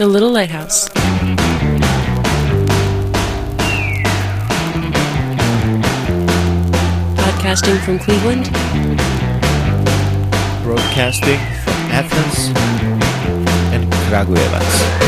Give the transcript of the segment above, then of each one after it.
The Little Lighthouse. Podcasting from Cleveland. Broadcasting from Athens and Kragujevac.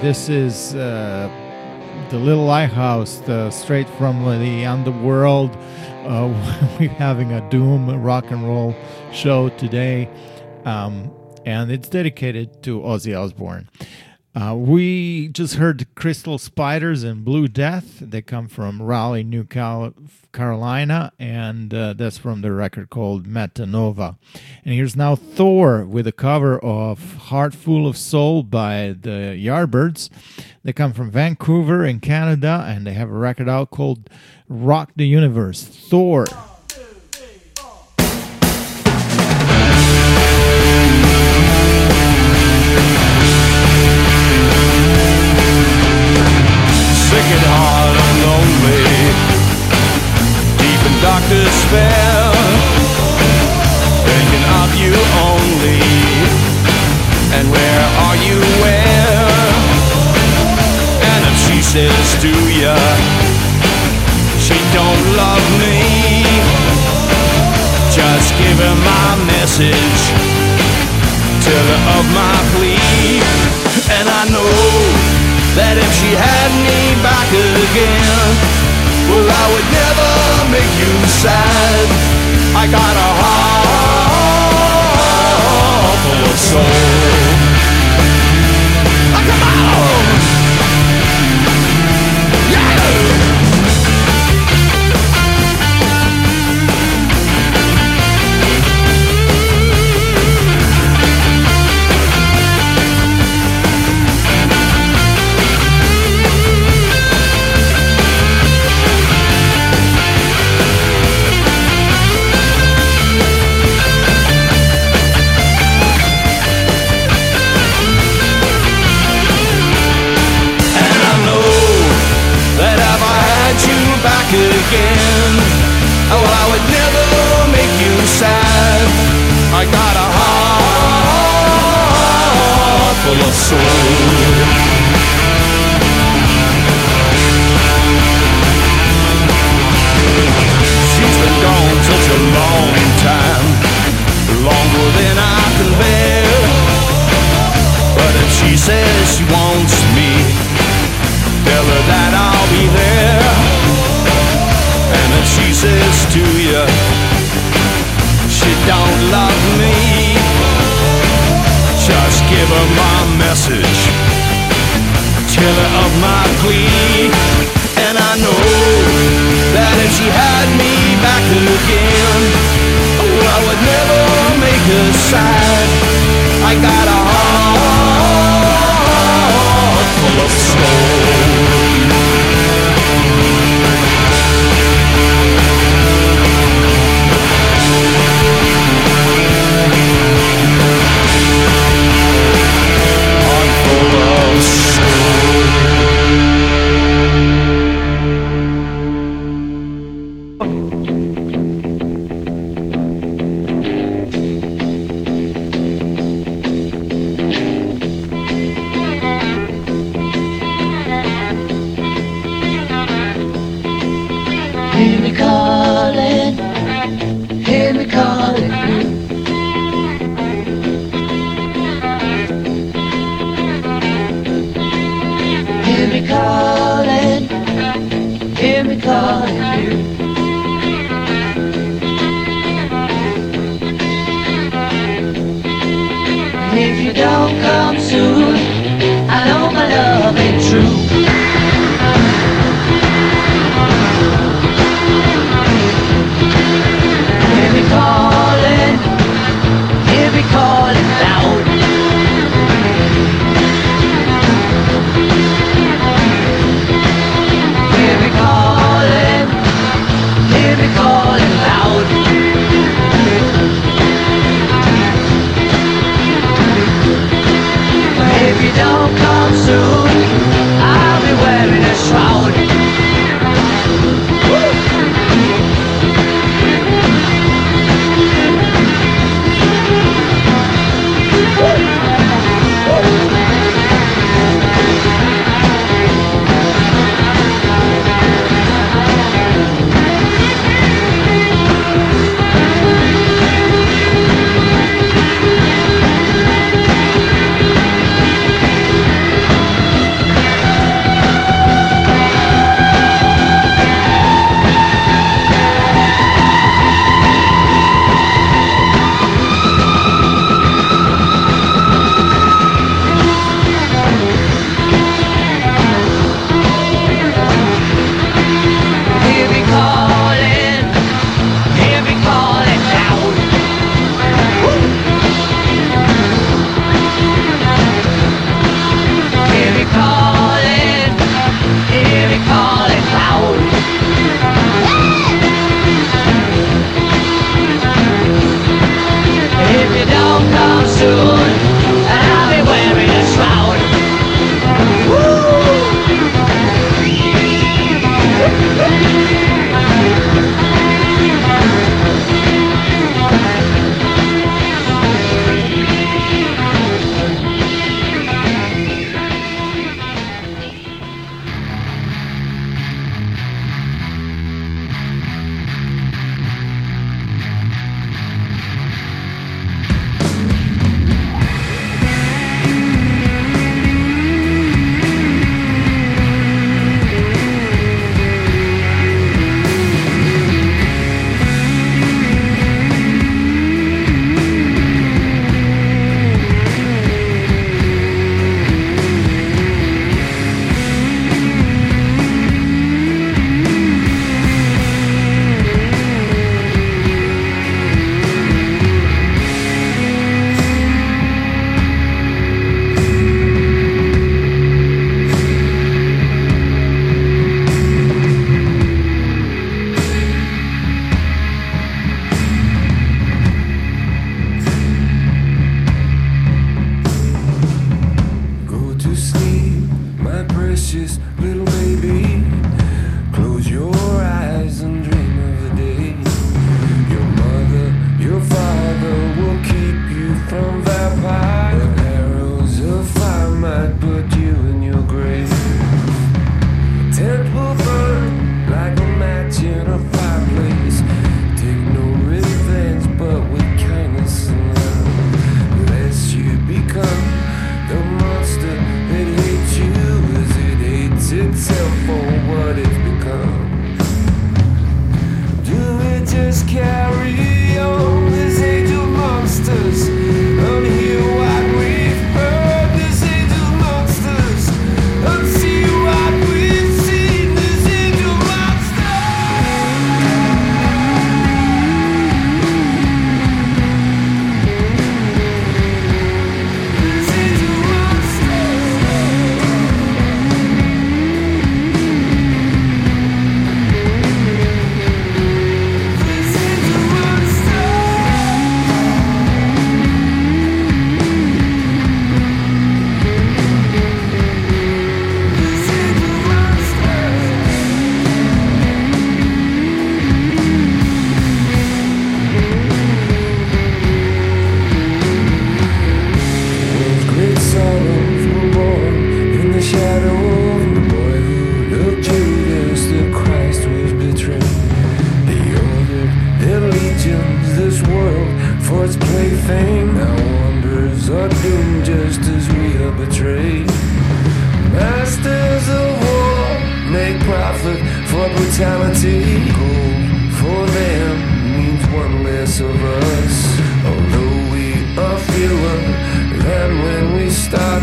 this is the Little Lighthouse, straight from the underworld. We're having a doom rock and roll show today, and it's dedicated to Ozzy Osbourne. We just heard Crystal Spiders and Blue Death. They come from Raleigh, New Carolina, and that's from the record called Metanova. And here's now Thor with a cover of Heart Full of Soul by the Yardbirds. They come from Vancouver in Canada, and they have a record out called Rock the Universe. Thor. Sick at heart and lonely, deep in dark despair, thinking of you only. And where are you, where? And if she says to ya, she don't love me, just give her my message, tell her of my plea. And I know that if she had me back again, well, I would never make you sad. I got a heart full of soul. Oh, come on! Yeah! Back again, oh, I would never make you sad. I got a heart full of soul. She's been gone such a long time, longer than I can bear. But if she says she wants me, tell her that I'll be there. And if she says to you, she don't love me, just give her my message, tell her of my plea. And I know that if she had me back again, oh, I would never make her sad. I got a heart full of soul.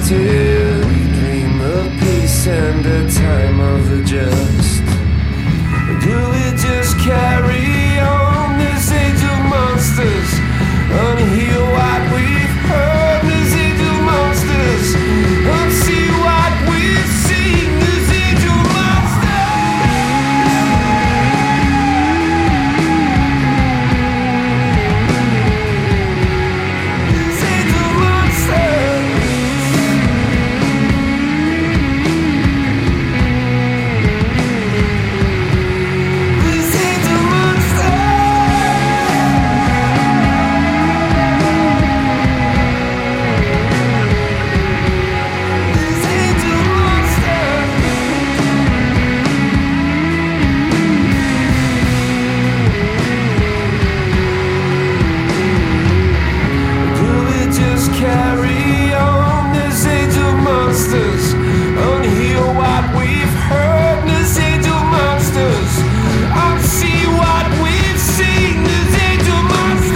still dream of peace and a time of the just. Do we just carry on this age of monsters, unheal what we've heard? This age of monsters, unsee what we've seen. This age of carry on this age of monsters, unheal what we've heard. This age of monsters, unsee what we've seen. This age of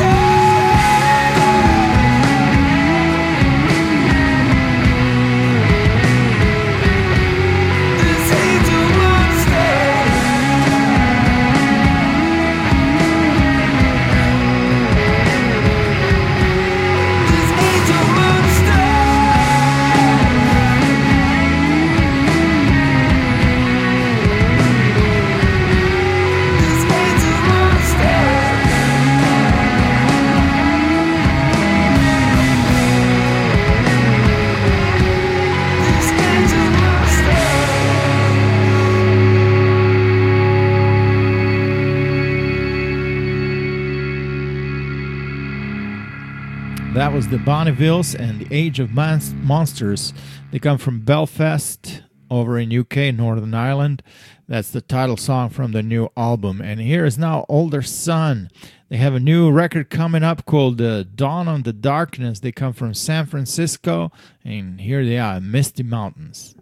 That was the Bonnevilles and the Age of Monsters. They come from Belfast over in UK, Northern Ireland. That's the title song from the new album. And here is now Older Son. They have a new record coming up called Dawn on the Darkness. They come from San Francisco, and here they are, Misty Mountains.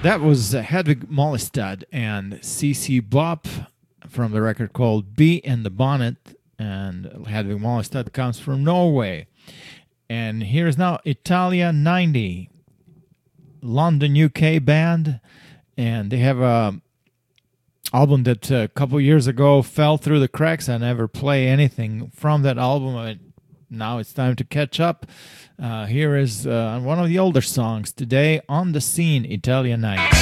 That was Hedvig Mollestad and CC Bop from the record called Bee in the Bonnet. And Hedvig Mollestad comes from Norway. And here's now Italia 90, London, UK band. And they have a album that a couple years ago fell through the cracks. I never play anything from that album. Now it's time to catch up. Here is one of the older songs today, On the Scene, Italia 90.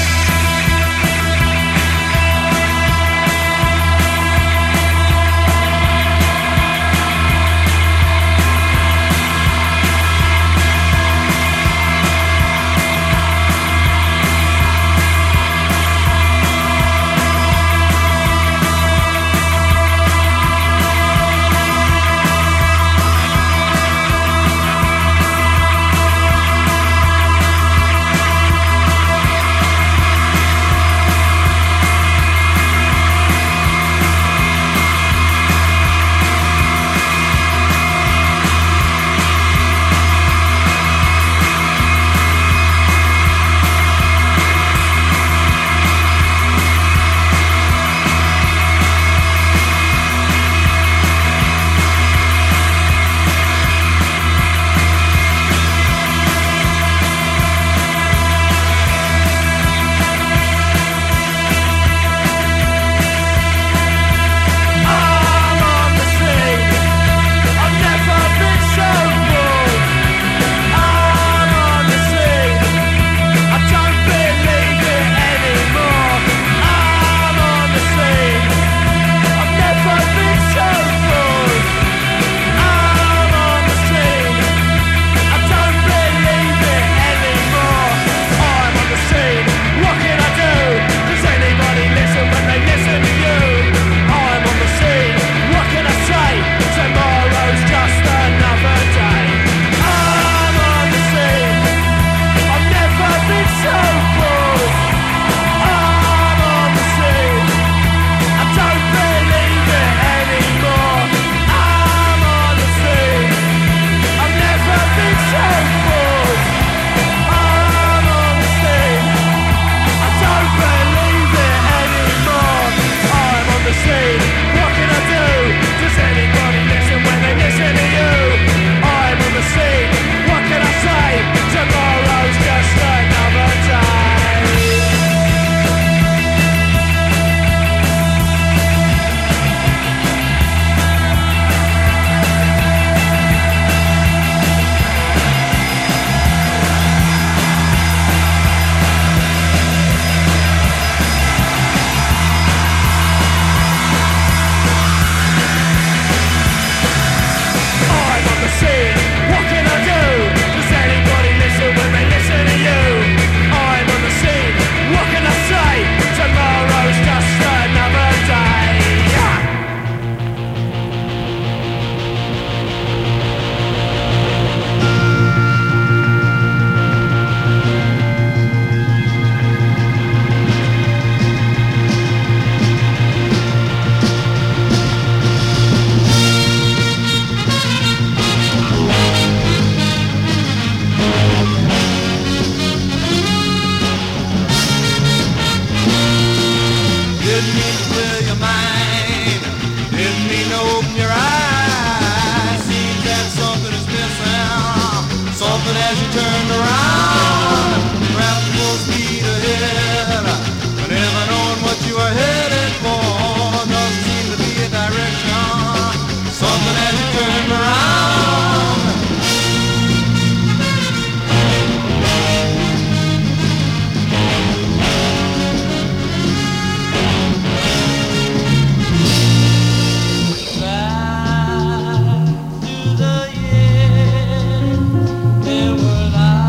There were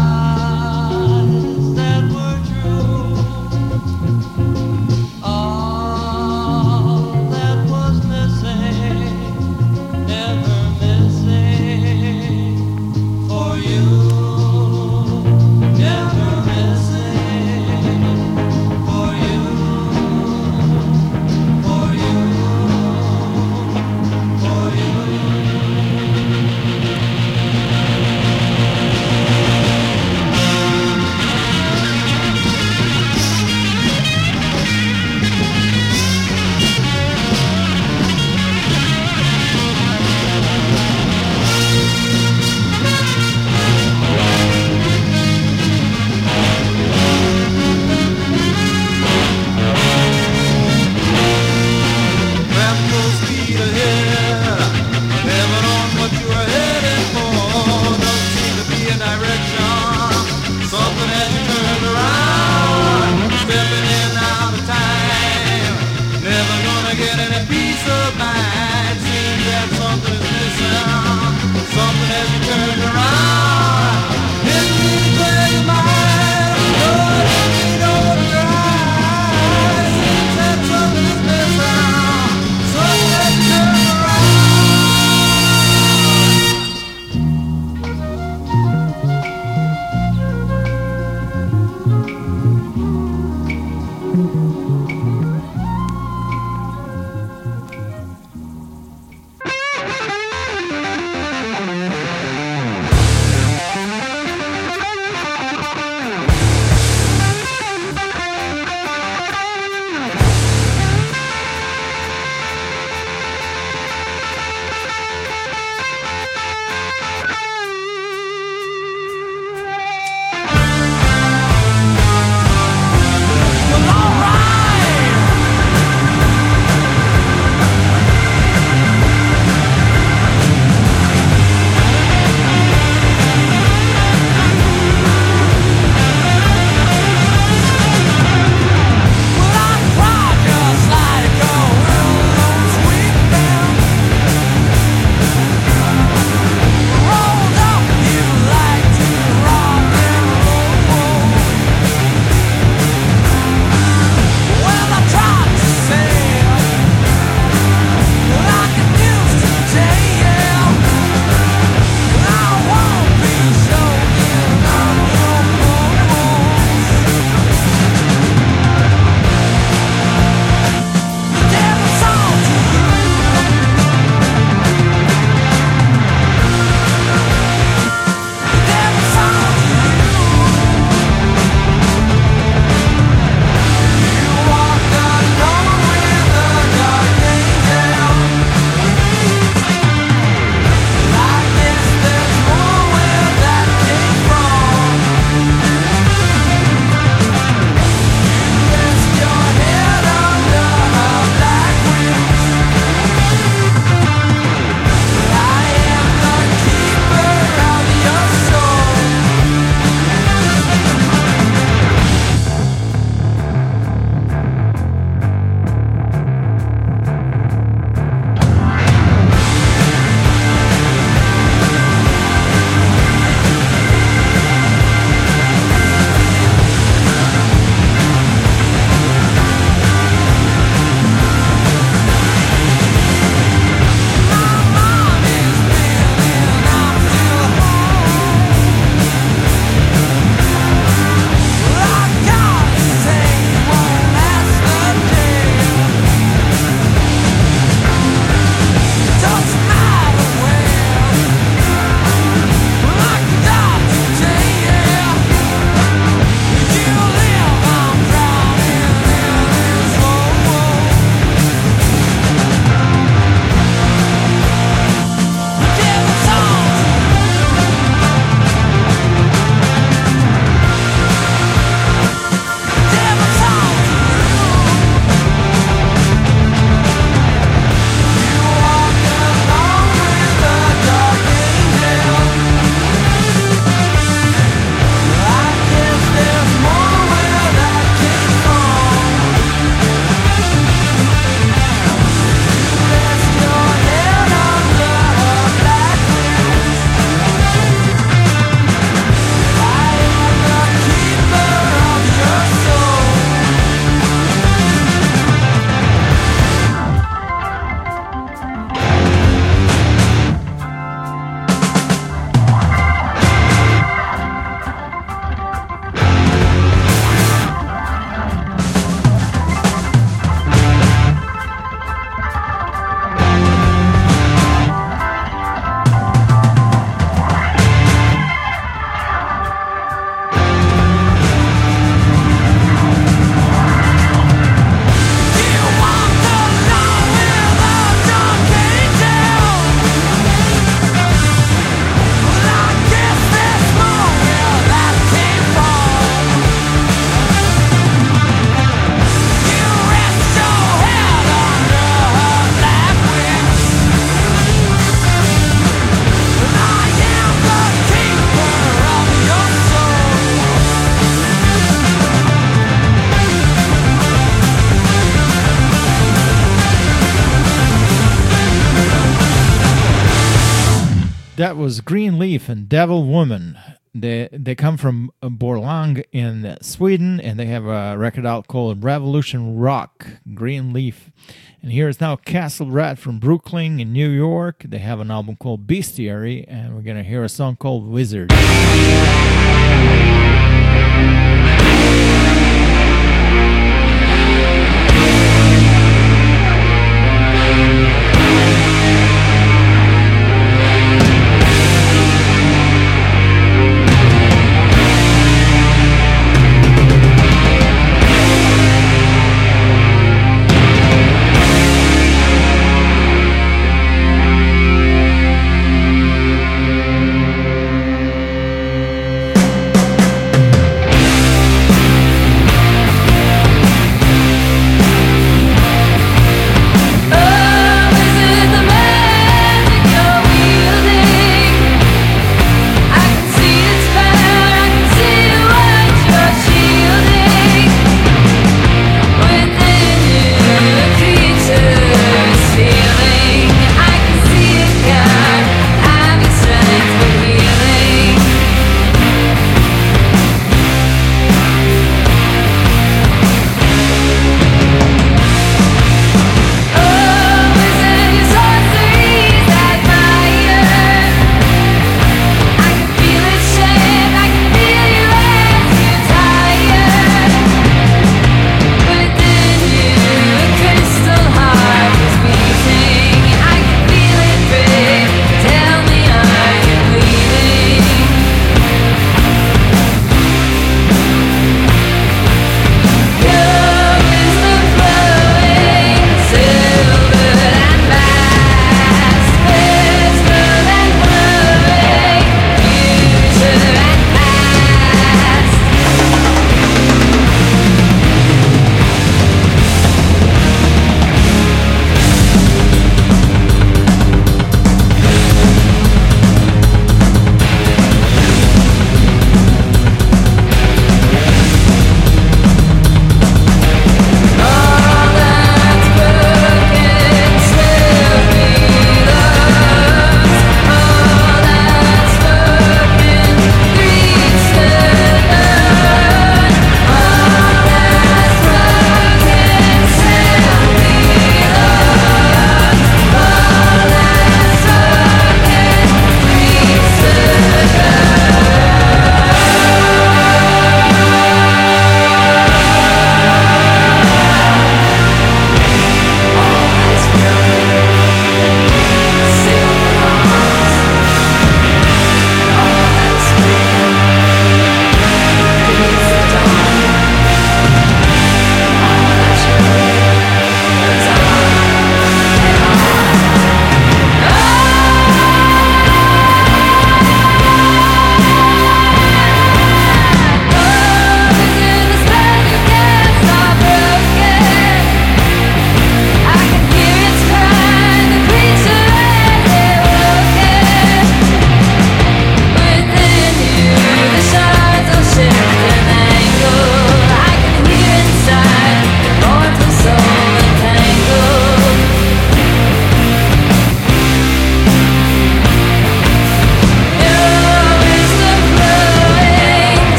That was Greenleaf and Devil Woman. They come from Borlänge in Sweden, and they have a record out called Revolution Rock, Greenleaf. And here is now Castle Rat from Brooklyn in New York. They have an album called Bestiary, and we're going to hear a song called Wizard.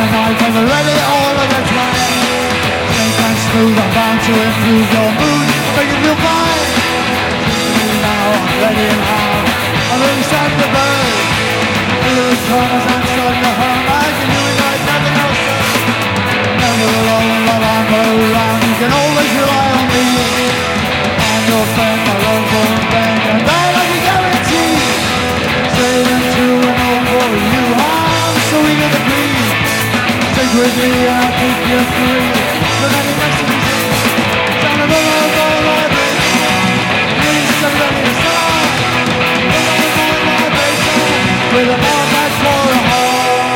the knife and we're ready all of the time. Snake and smooth, I'm bound to improve your mood, make you feel fine. Now I'm ready and hard, I'm really starting to burn. Little corners and starting to hurt, I can do it like nothing else. Never alone, but I'm around, you can always rely on me. I'm your friend, my love won't bend, and I like a guarantee. Sailing to and over you, I'm so eager to breathe. Stick with me and I'll keep you free. The very next to me, sound of a love vibration. Please somebody to start. With a ball back for a heart.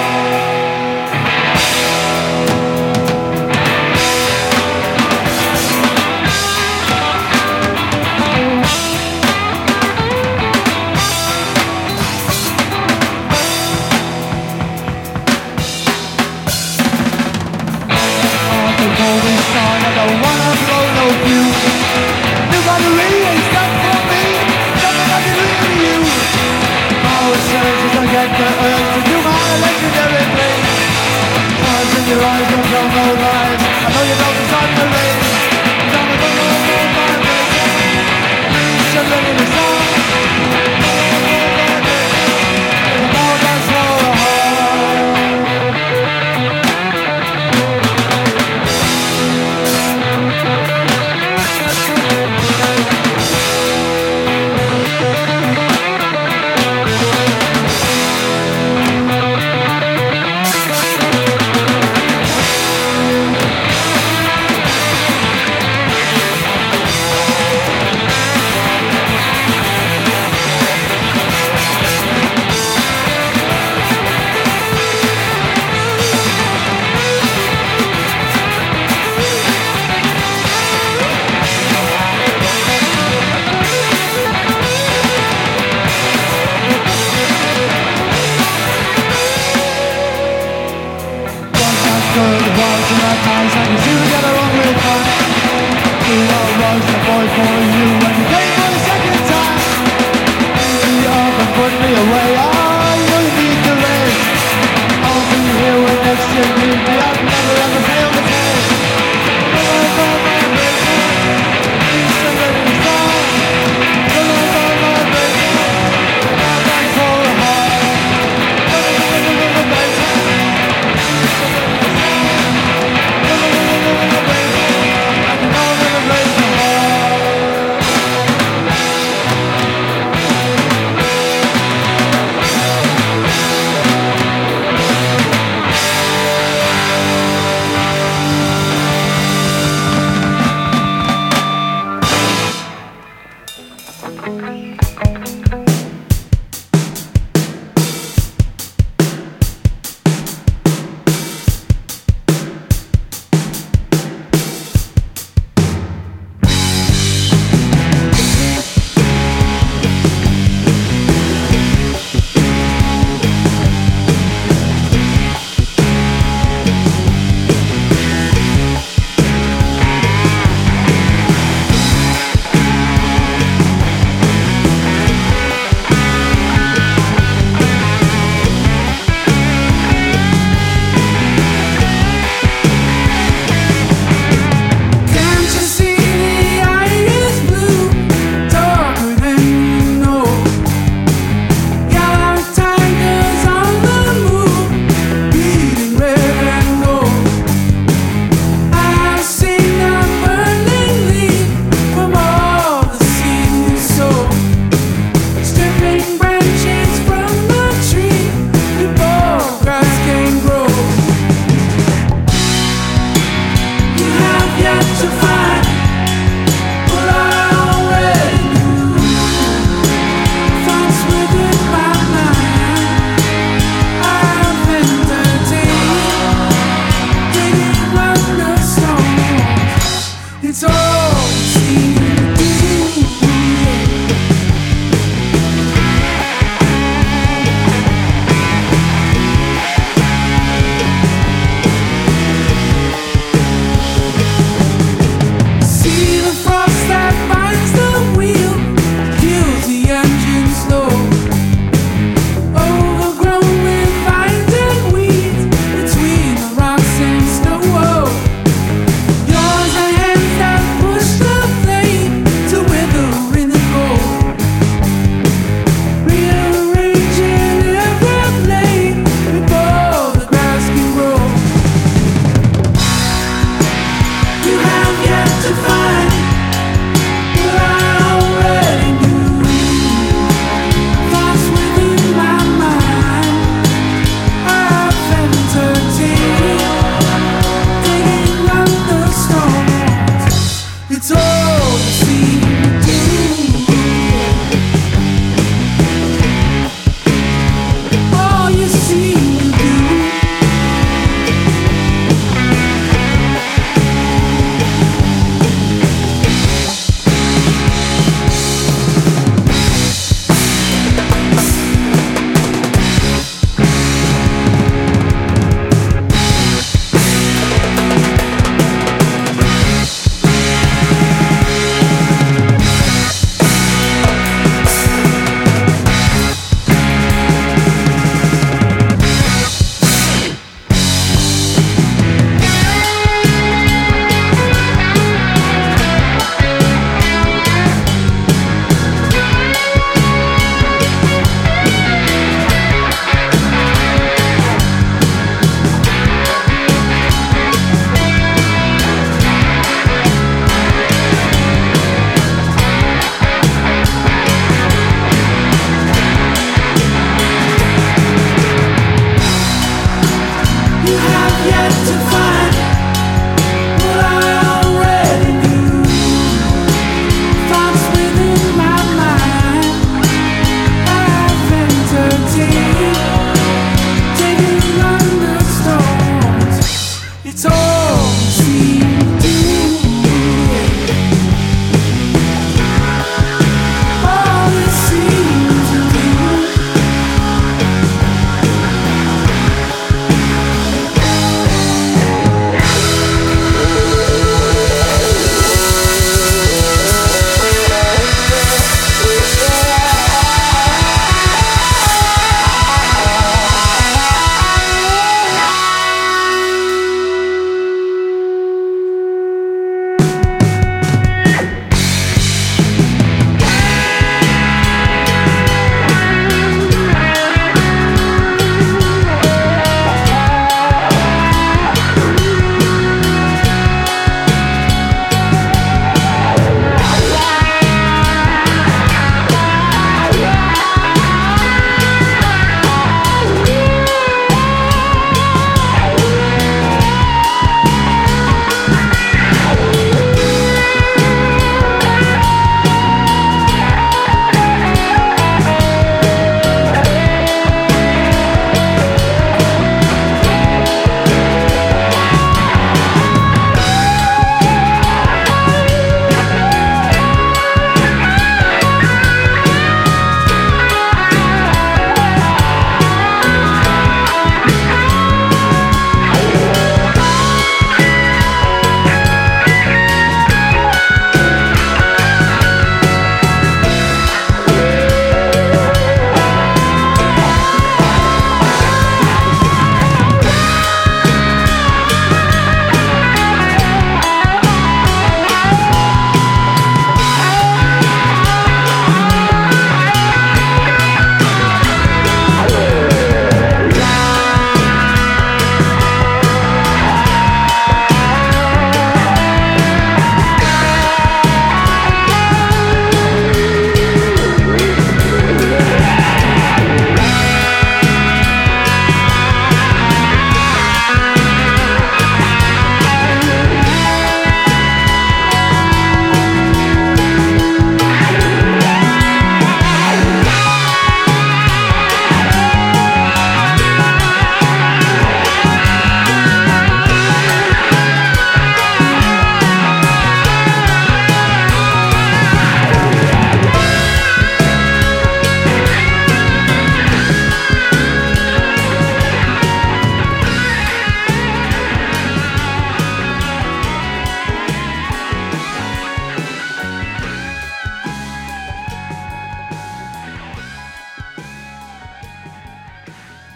Golden song, I don't wanna blow no fuse. Nobody really stuck for me, nothing I can really use. All it says is I get the urge to do my legendary thing. Stars in your eyes don't tell no lies, I know you don't decide to raise. Down the bottom of my vibration, please send me the song. With a ball that's for a heart.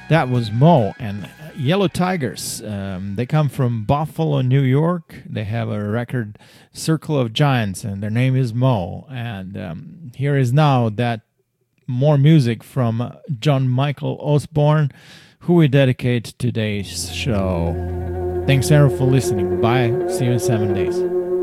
That was Mo and Yellow Tigers. They come from Buffalo, New York. They have a record, Circle of Giants, and their name is Mo. And here is now that more music from John Michael Osborne, who we dedicate today's show. Thanks, Sarah, for listening. Bye. See you in 7 days.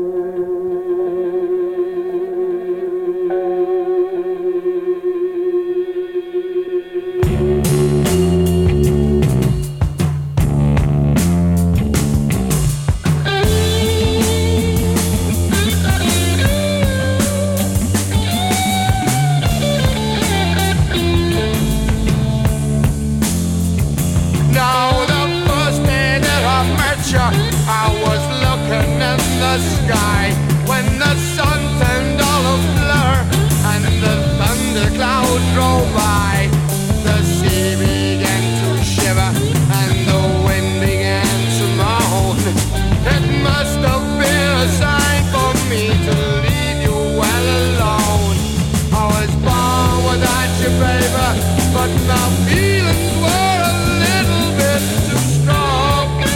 Sky when the sun turned all a blur and the thundercloud drove by, the sea began to shiver and the wind began to moan. It must have been a sign for me to leave you well alone. I was born without you, baby, but my feelings were a little bit too strong.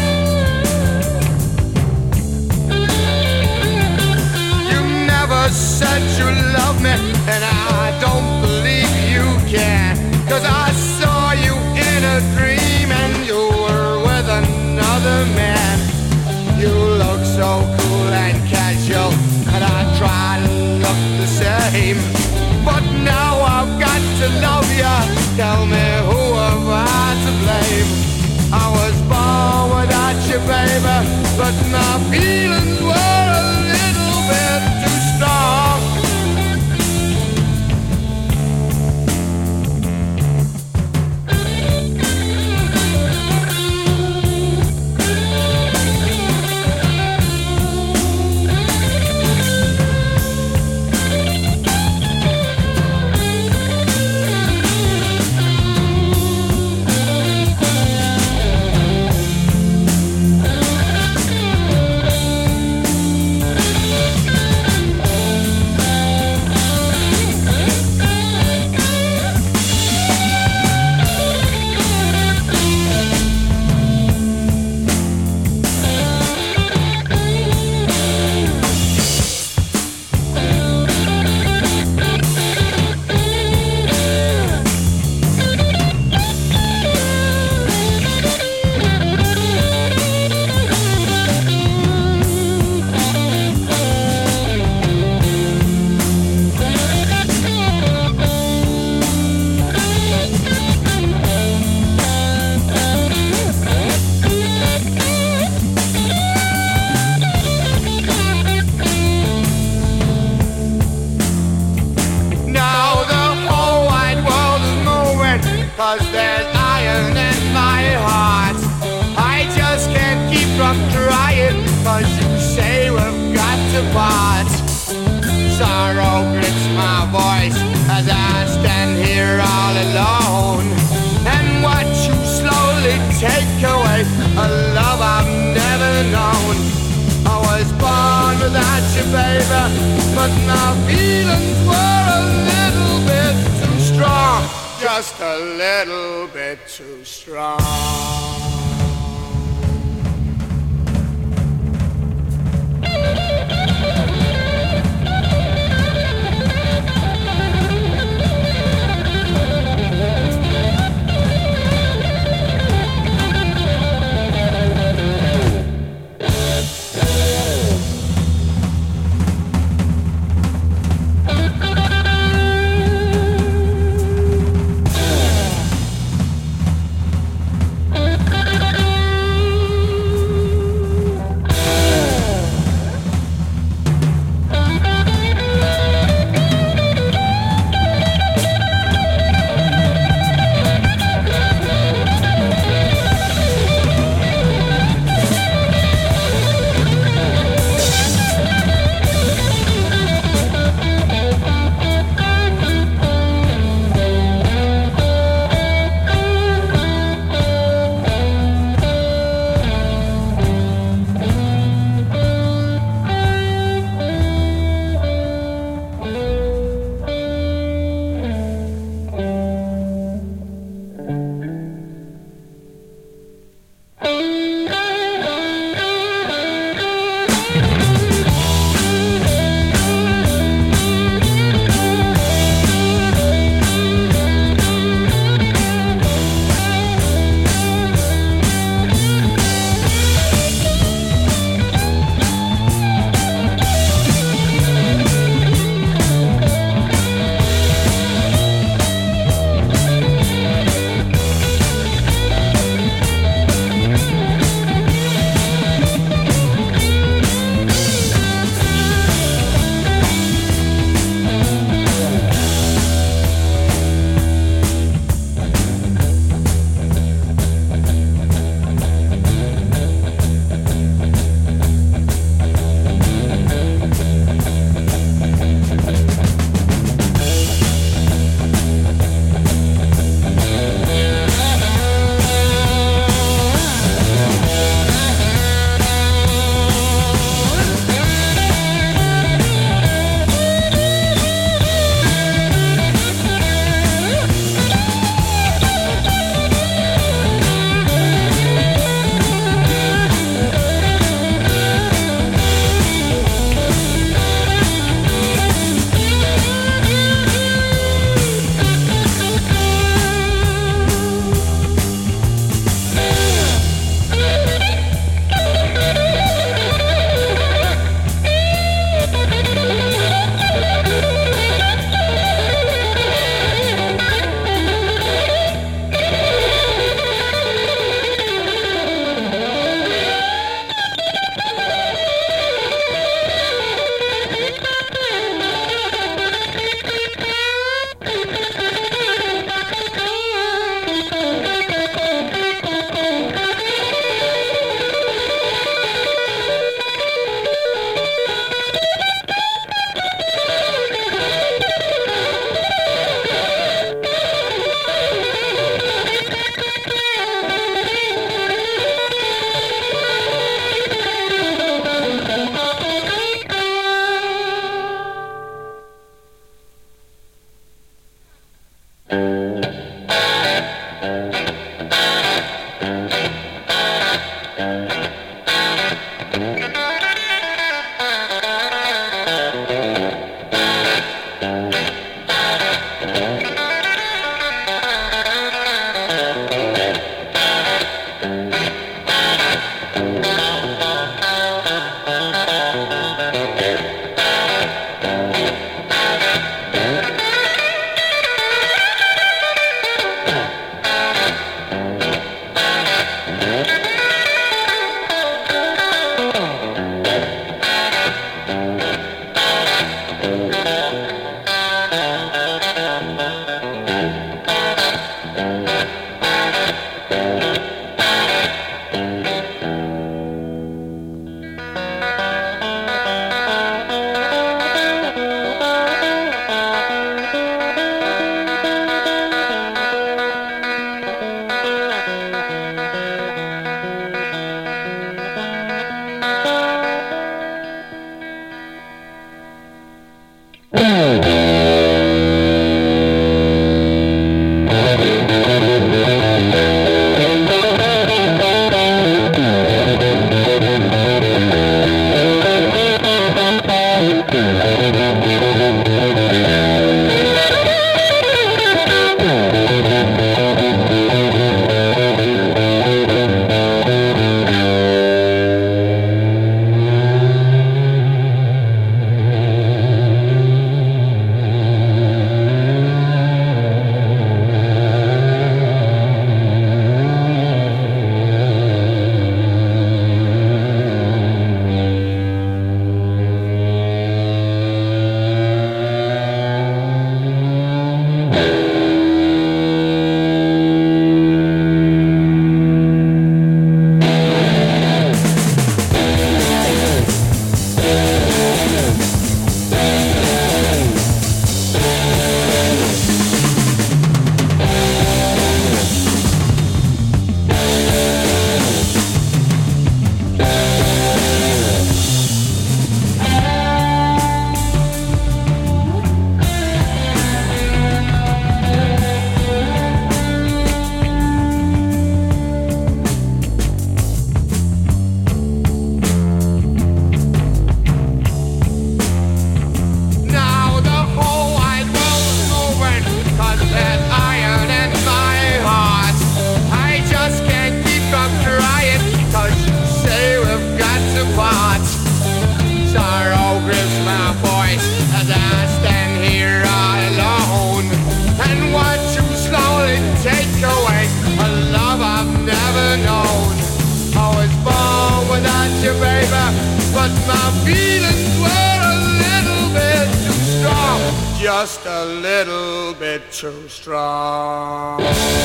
Said you love me, and I don't believe you can, 'cause I saw you in a dream and you were with another man. You look so cool and casual, and I try to look the same, but now I've got to love you. Tell me, who am I to blame? I was born without you, baby, but my feelings were a little bit too strong. Just a little bit too strong. Just a little bit too strong.